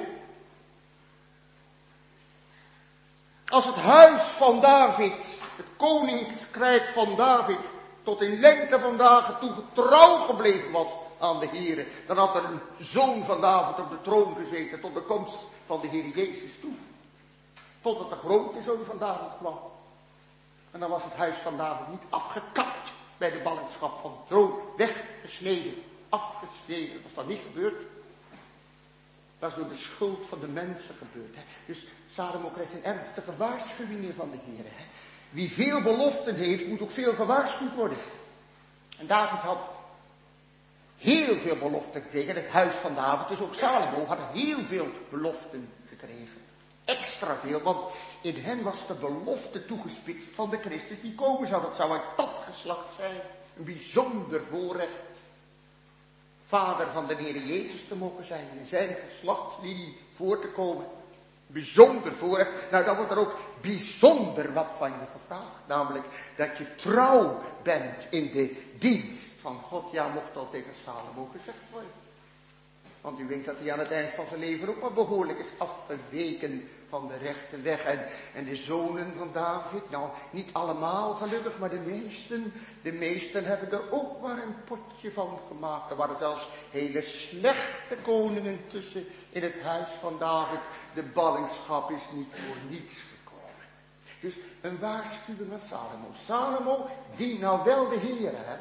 Als het huis van David, het koninkrijk van David, tot in lengte van dagen toe trouw gebleven was aan de Heere, dan had er een zoon van David op de troon gezeten tot de komst van de Heer Jezus toe. Totdat de grote zoon van David kwam. En dan was het huis van David niet afgekapt bij de ballingschap van de troon, weggesneden, afgesneden. Dat was dan niet gebeurd. Dat is door de schuld van de mensen gebeurd. Hè. Dus Salomo krijgt een ernstige waarschuwing van de Heer. Hè. Wie veel beloften heeft, moet ook veel gewaarschuwd worden. En David had heel veel beloften gekregen. Het huis van David, dus ook Salomo, had heel veel beloften gekregen. Extra veel, want in hen was de belofte toegespitst van de Christus die komen zou. Dat zou uit dat geslacht zijn. Een bijzonder voorrecht. Vader van de Heer Jezus te mogen zijn. In zijn geslachtslinie voor te komen. Bijzonder voorrecht. Nou, dan wordt er ook bijzonder wat van je gevraagd. Namelijk dat je trouw bent in de dienst van God. Ja, mocht al tegen Salomo gezegd worden. Want u weet dat hij aan het eind van zijn leven ook maar behoorlijk is afgeweken van de rechte weg. En de zonen van David, nou niet allemaal gelukkig, maar de meesten hebben er ook maar een potje van gemaakt. Er waren zelfs hele slechte koningen tussen in het huis van David. De ballingschap is niet voor niets gekomen. Dus een waarschuwing aan Salomo. Salomo, die nou wel de Heere, hè.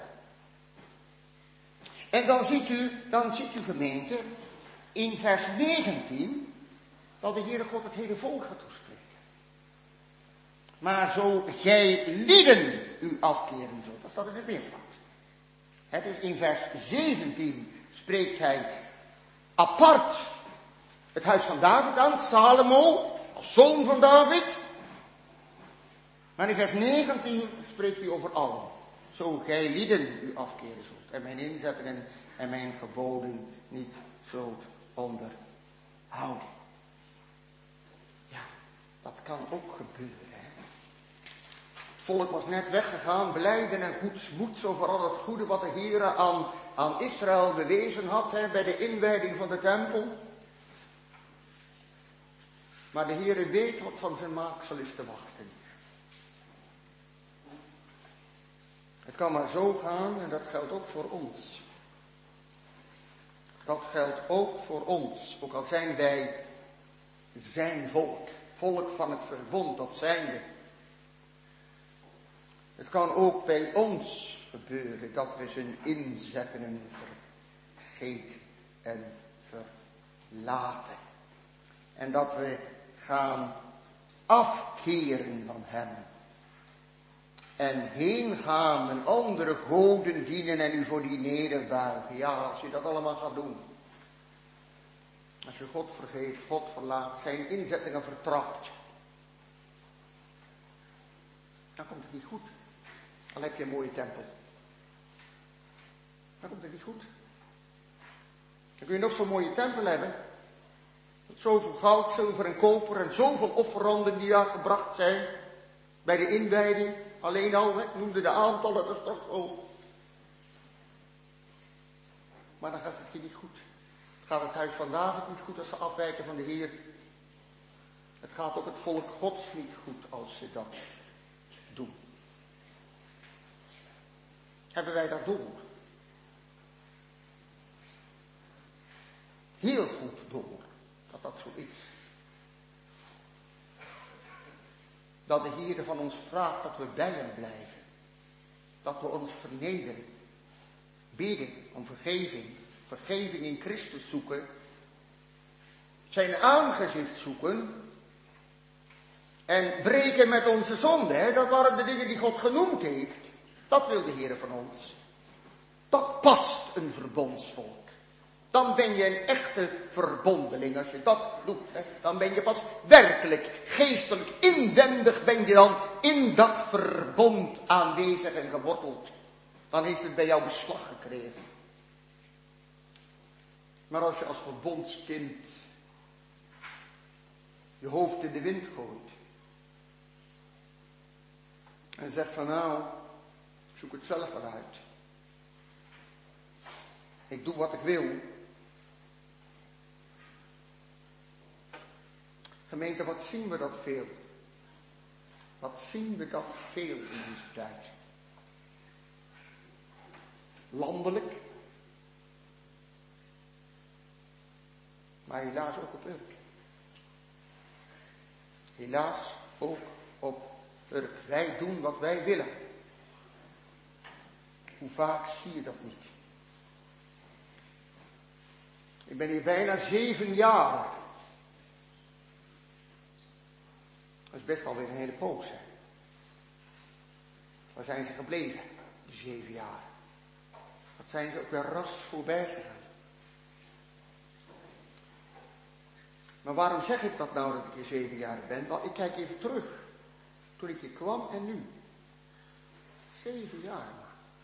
En dan ziet u gemeente, in vers 19, dat de Heere God het hele volk gaat toespreken. Maar zo gij lieden u afkeren zult, dat staat in het meervoud. Dus in vers 17 spreekt hij apart het huis van David aan, Salomo, als zoon van David. Maar in vers 19 spreekt hij over allen. Zo gij lieden u afkeren zult en mijn inzettingen en mijn geboden niet zult onderhouden. Ja, dat kan ook gebeuren. Hè? Het volk was net weggegaan, blijden en goedsmoeds over al het goede wat de Heere aan Israël bewezen had, hè, bij de inwijding van de tempel. Maar de Heere weet wat van zijn maaksel is te wachten. Het kan maar zo gaan en dat geldt ook voor ons. Dat geldt ook voor ons, ook al zijn wij zijn volk, volk van het verbond, dat zijn we. Het kan ook bij ons gebeuren dat we zijn inzettingen vergeten en verlaten. En dat we gaan afkeren van hem. En heen gaan en andere goden dienen en u voor die nederbuigen. Ja, als je dat allemaal gaat doen. Als je God vergeet, God verlaat, zijn inzettingen vertrapt. Dan komt het niet goed. Al heb je een mooie tempel. Dan komt het niet goed. Dan kun je nog zo'n mooie tempel hebben. Met zoveel goud, zilver en koper en zoveel offeranden die daar gebracht zijn. Bij de inwijding. Alleen al, ik noemde de aantallen, dat is toch zo. Maar dan gaat het je niet goed. Het gaat het huis van David niet goed als ze afwijken van de Heer. Het gaat ook het volk Gods niet goed als ze dat doen. Hebben wij dat door? Heel goed door dat dat zo is. Dat de Heer van ons vraagt dat we bij hem blijven. Dat we ons vernederen. Bidden om vergeving. Vergeving in Christus zoeken. Zijn aangezicht zoeken. En breken met onze zonde, hè, dat waren de dingen die God genoemd heeft. Dat wil de Heer van ons. Dat past een verbondsvolk. Dan ben je een echte verbondeling. Als je dat doet, hè, dan ben je pas werkelijk, geestelijk, inwendig ben je dan in dat verbond aanwezig en geworteld. Dan heeft het bij jou beslag gekregen. Maar als je als verbondskind je hoofd in de wind gooit. En zegt van nou, ik zoek het zelf wel uit. Ik doe wat ik wil. Gemeente, wat zien we dat veel? Wat zien we dat veel in deze tijd? Landelijk. Maar helaas ook op Urk. Helaas ook op Urk. Wij doen wat wij willen. Hoe vaak zie je dat niet? Ik ben hier bijna 7 jaar. Dat is best alweer een hele poos. Hè? Waar zijn ze gebleven, die 7 jaar? Wat zijn ze ook weer ras voorbij gegaan? Maar waarom zeg ik dat nou dat ik hier 7 jaar ben? Wel, ik kijk even terug. Toen ik hier kwam en nu. 7 jaar maar.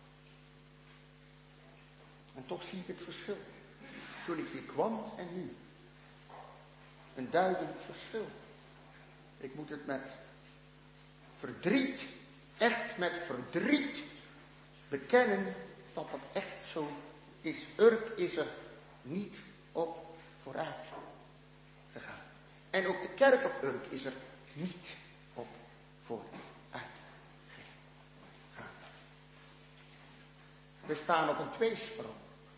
En toch zie ik het verschil. Toen ik hier kwam en nu. Een duidelijk verschil. Ik moet het met verdriet, echt met verdriet bekennen dat dat echt zo is. Urk is er niet op vooruit gegaan. En ook de kerk op Urk is er niet op vooruit gegaan. We staan op een tweesprong.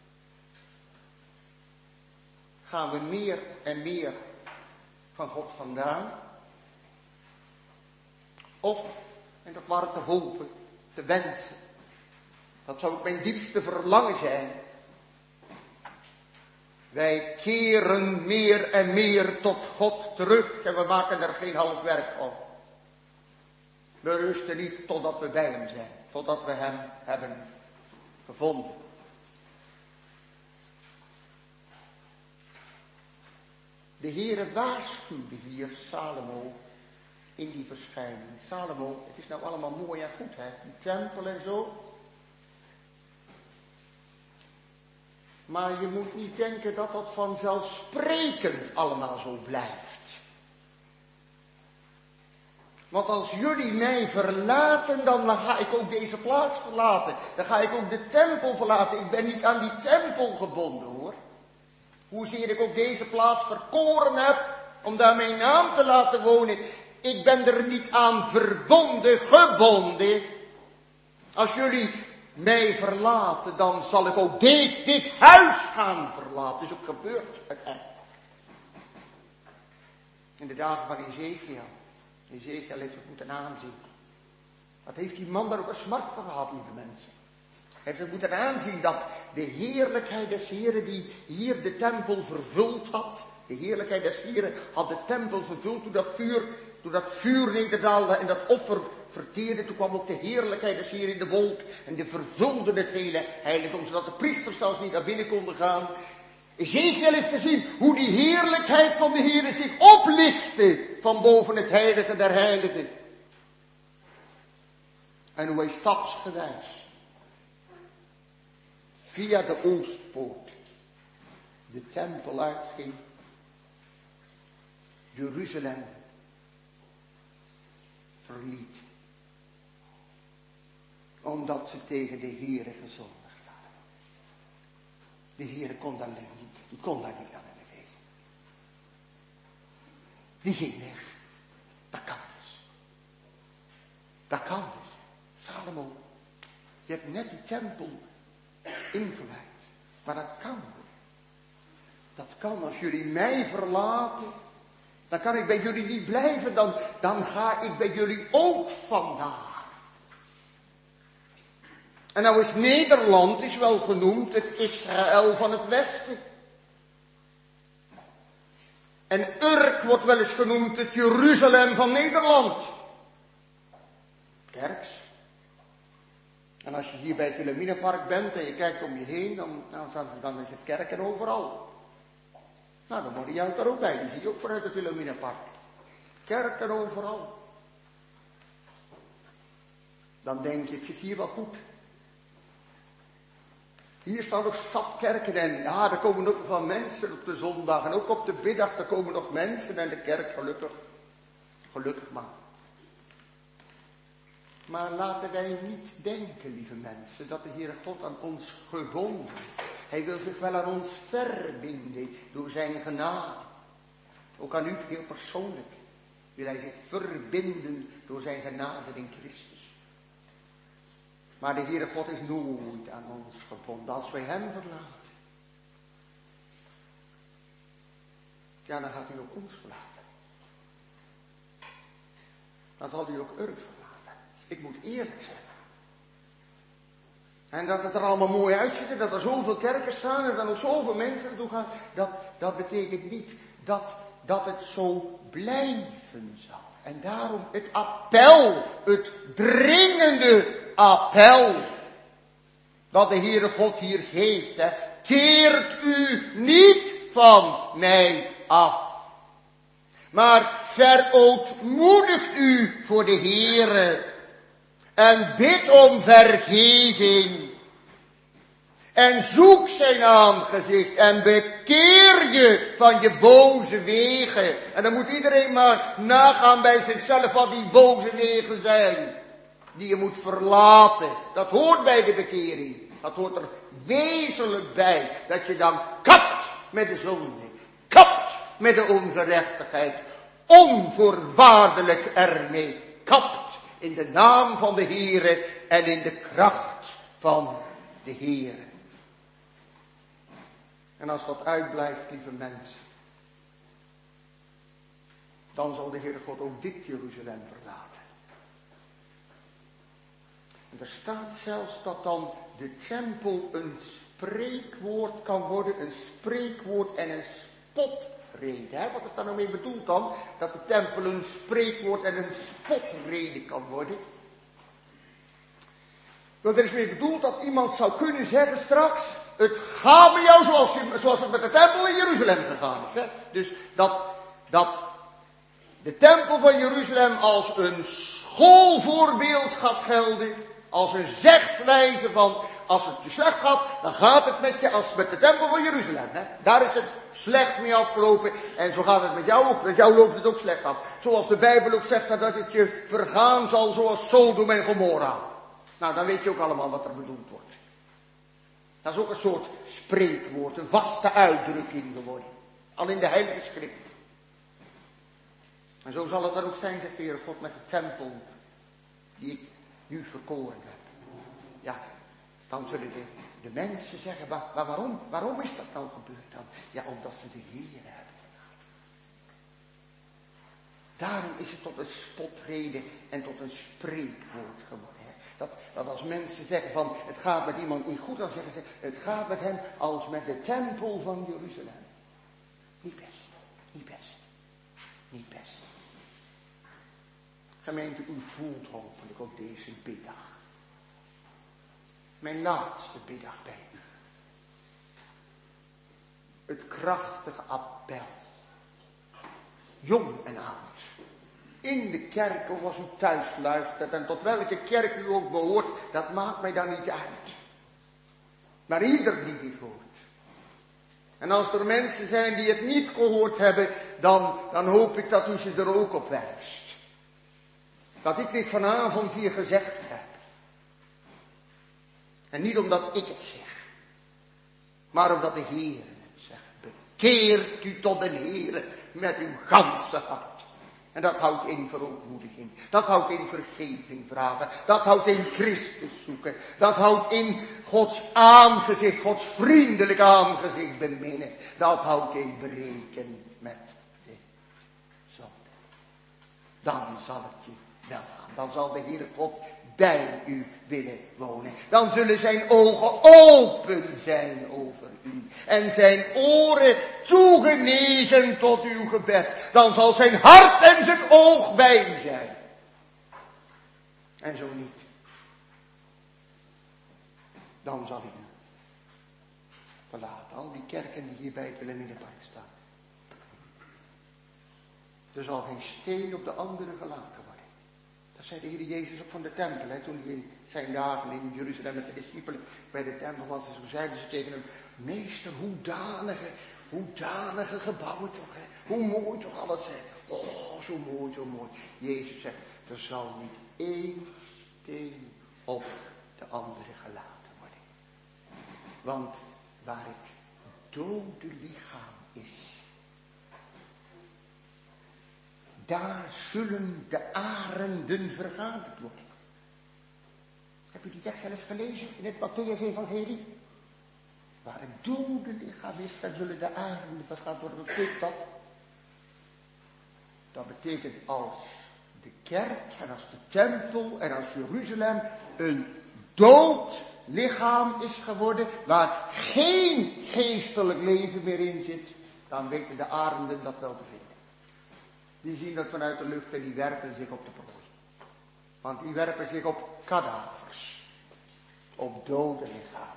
Gaan we meer en meer van God vandaan? Of, en dat waren te hopen, te wensen. Dat zou ook mijn diepste verlangen zijn. Wij keren meer en meer tot God terug en we maken er geen half werk van. We rusten niet totdat we bij hem zijn, totdat we hem hebben gevonden. De Heere waarschuwde hier Salomo in die verschijning. Salomo, het is nou allemaal mooi en goed, hè? Die tempel en zo. Maar je moet niet denken dat dat vanzelfsprekend allemaal zo blijft. Want als jullie mij verlaten, dan ga ik ook deze plaats verlaten. Dan ga ik ook de tempel verlaten. Ik ben niet aan die tempel gebonden, hoor. Hoezeer ik ook deze plaats verkoren heb om daar mijn naam te laten wonen. Ik ben er niet aan verbonden, gebonden. Als jullie mij verlaten, dan zal ik ook dit huis gaan verlaten. Dat is ook gebeurd uiteindelijk. In de dagen van Ezekiel. Ezekiel heeft het moeten aanzien. Wat heeft die man daar ook een smart van gehad, lieve mensen. Hij heeft het moeten aanzien dat de heerlijkheid des Heren die hier de tempel vervuld had. De heerlijkheid des Heren had de tempel vervuld toen dat vuur nederdaalde en dat offer verteerde. Toen kwam ook de heerlijkheid des Heren in de wolk en die vervulde het hele heiligdom, zodat de priesters zelfs niet naar binnen konden gaan. Ezekiel heeft gezien hoe die heerlijkheid van de Heere zich oplichtte van boven het heilige der heiligen. En hoe hij stapsgewijs via de oostpoort de tempel uitging, Jeruzalem verliet. Omdat ze tegen de Heere gezondigd hadden. De Heere kon daar niet, die kon daar niet aan in de wezen. Die ging weg. Dat kan dus. Dat kan dus. Salomo, je hebt net die tempel ingewijd. Maar dat kan. Dat kan als jullie mij verlaten. Dan kan ik bij jullie niet blijven. Dan ga ik bij jullie ook vandaan. En nou is Nederland is wel genoemd het Israël van het Westen. En Urk wordt wel eens genoemd het Jeruzalem van Nederland. Kerks. En als je hier bij het Wilhelminapark bent en je kijkt om je heen, dan is het kerken overal. Nou, dan word je daar ook bij. Die zie je ook vanuit het Wilhelminapark. Kerken overal. Dan denk je, het zit hier wel goed. Hier staan nog zat kerken en ja, er komen ook nog wel mensen op de zondag. En ook op de middag, er komen nog mensen en de kerk, gelukkig. Gelukkig maar. Maar laten wij niet denken, lieve mensen, dat de Heere God aan ons gebonden is. Hij wil zich wel aan ons verbinden door zijn genade. Ook aan u heel persoonlijk wil hij zich verbinden door zijn genade in Christus. Maar de Heere God is nooit aan ons gebonden. Als wij hem verlaten, ja, dan gaat hij ook ons verlaten. Dan zal hij ook Urk verlaten. Ik moet eerlijk zijn. En dat het er allemaal mooi uitziet en dat er zoveel kerken staan en dat er nog zoveel mensen naartoe gaan, dat betekent niet dat het zo blijven zal. En daarom het appel, het dringende appel, dat de Heere God hier geeft. Hè. Keert u niet van mij af, maar verootmoedigt u voor de Heere en bid om vergeving. En zoek zijn aangezicht en bekeer je van je boze wegen. En dan moet iedereen maar nagaan bij zichzelf wat die boze wegen zijn. Die je moet verlaten. Dat hoort bij de bekering. Dat hoort er wezenlijk bij. Dat je dan kapt met de zonde. Kapt met de ongerechtigheid. Onvoorwaardelijk ermee kapt. In de naam van de Heere en in de kracht van de Heere. En als dat uitblijft, lieve mensen, dan zal de Heere God ook dit Jeruzalem verlaten. En er staat zelfs dat dan de tempel een spreekwoord kan worden, een spreekwoord en een spotrede. Hè? Wat is daar nou mee bedoeld dan? Dat de tempel een spreekwoord en een spotrede kan worden. Want er is mee bedoeld dat iemand zou kunnen zeggen straks, het gaat met jou zoals het met de tempel in Jeruzalem gegaan is. Hè? Dus dat de tempel van Jeruzalem als een schoolvoorbeeld gaat gelden. Als een zegswijze van, als het je slecht gaat, dan gaat het met je als met de tempel van Jeruzalem. Hè? Daar is het slecht mee afgelopen. En zo gaat het met jou ook. Met jou loopt het ook slecht af. Zoals de Bijbel ook zegt dat het je vergaan zal zoals Sodom en Gomorra. Nou, dan weet je ook allemaal wat er bedoeld wordt. Dat is ook een soort spreekwoord, een vaste uitdrukking geworden. Al in de Heilige Schrift. En zo zal het dan ook zijn, zegt de Heere God, met de tempel die ik nu verkoren heb. Ja, dan zullen de mensen zeggen, maar waarom is dat nou gebeurd dan? Ja, omdat ze de Heere hebben verlaten. Daarom is het tot een spotrede en tot een spreekwoord geworden. Dat als mensen zeggen van, het gaat met iemand niet goed, dan zeggen ze, het gaat met hem als met de tempel van Jeruzalem. Niet best, niet best, niet best. Gemeente, u voelt hopelijk ook deze biddag. Mijn laatste biddag bij u. Het krachtige appel. Jong en oud. In de kerk of als u thuis luistert en tot welke kerk u ook behoort, dat maakt mij dan niet uit. Maar ieder die dit hoort. En als er mensen zijn die het niet gehoord hebben, dan hoop ik dat u ze er ook op wijst. Dat ik dit vanavond hier gezegd heb. En niet omdat ik het zeg, maar omdat de Heer het zegt. Bekeert u tot de Heer met uw ganse hart. En dat houdt in verootmoediging. Dat houdt in vergeving vragen. Dat houdt in Christus zoeken. Dat houdt in Gods aangezicht, Gods vriendelijk aangezicht beminnen. Dat houdt in breken met de zonde. Dan zal het je wel gaan. Dan zal de Heere God bij u willen wonen. Dan zullen zijn ogen open zijn over u. En zijn oren toegenegen tot uw gebed. Dan zal zijn hart en zijn oog bij u zijn. En zo niet. Dan zal hij u verlaten. Al die kerken die hier bij het Wilhelminapark staan. Er zal geen steen op de andere gelaten worden. Dat zei de Heer Jezus ook van de tempel. Hè, toen hij in zijn dagen in Jeruzalem met de discipelen bij de tempel was. En zo zeiden ze tegen hem. Meester, hoedanige gebouwen toch. Hè? Hoe mooi toch alles. Hè? Oh, zo mooi, zo mooi. Jezus zegt, er zal niet één steen op de andere gelaten worden. Want waar het dode lichaam is, daar zullen de arenden vergaderd worden. Heb u die tekst zelfs gelezen in het Mattheüs-evangelie? Waar het dode lichaam is, daar zullen de arenden vergaderd worden. Wat betekent dat? Dat betekent als de kerk en als de tempel en als Jeruzalem een dood lichaam is geworden, waar geen geestelijk leven meer in zit, dan weten de arenden dat wel te vinden. Die zien dat vanuit de lucht en die werpen zich op de prooi. Want die werpen zich op kadavers. Op dode lichamen.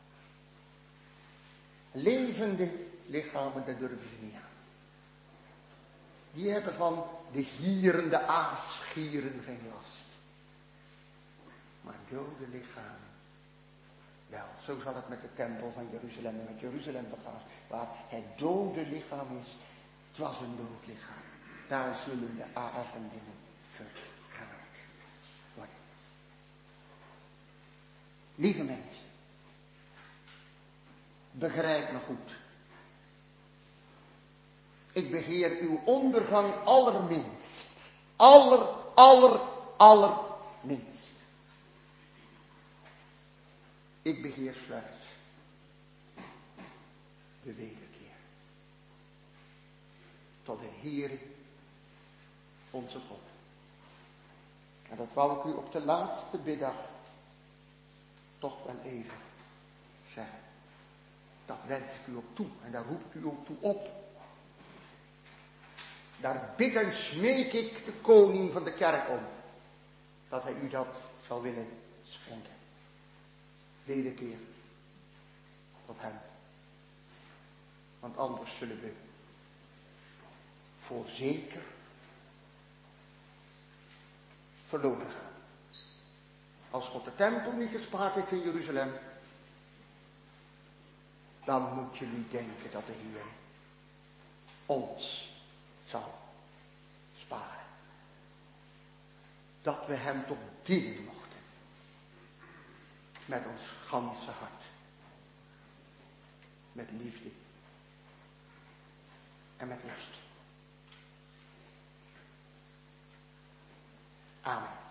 Levende lichamen, dat durven ze niet aan. Die hebben van de gierende aasgieren geen last. Maar dode lichamen, wel, zo zal het met de tempel van Jeruzalem en met Jeruzalem vergaan. Waar het dode lichaam is, het was een dood lichaam. Daar zullen de arenden vergaderd worden. Lieve mensen, begrijp me goed. Ik begeer uw ondergang allerminst. Allerminst. Ik begeer slechts de wederkeer. Tot de Heere, onze God. En dat wou ik u op de laatste biddag toch wel even zeggen. Dat wens ik u ook toe en daar roep ik u ook toe op. Daar bid en smeek ik de koning van de kerk om. Dat hij u dat zal willen schenken. Wederkeer tot hem. Want anders zullen we voorzeker verloren gaan. Als God de tempel niet gespaard heeft in Jeruzalem, dan moet je niet denken dat de Heer ons zal sparen. Dat we hem toch dienen mochten. Met ons ganse hart. Met liefde. En met lust. Amen.